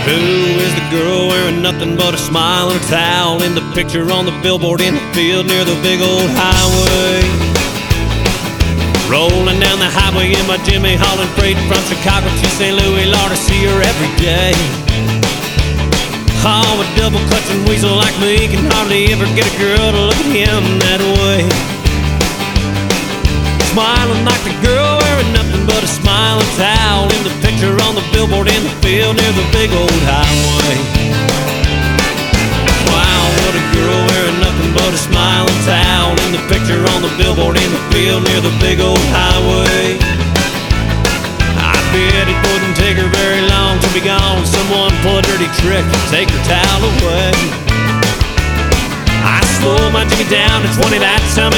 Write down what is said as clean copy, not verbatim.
Who is the girl wearing nothing but a smile and a towel in the picture on the billboard in the field near the big old highway? Rolling down the highway in my Jimmy hauling freight from Chicago to St. Louis. Lord, I see her every day. Oh, a double clutching weasel like me can hardly ever get a girl to look at him that way. Smiling like the girl wearing nothing but a smile and towel in the picture on the billboard in the field near the big old highway. Wow, what a girl wearing nothing but a smile and towel in the picture on the billboard in the field near the big old highway. I bet it wouldn't take her very long to be gone. Someone pull a dirty trick and take her towel away. I slow my Jimmy down to 20 that time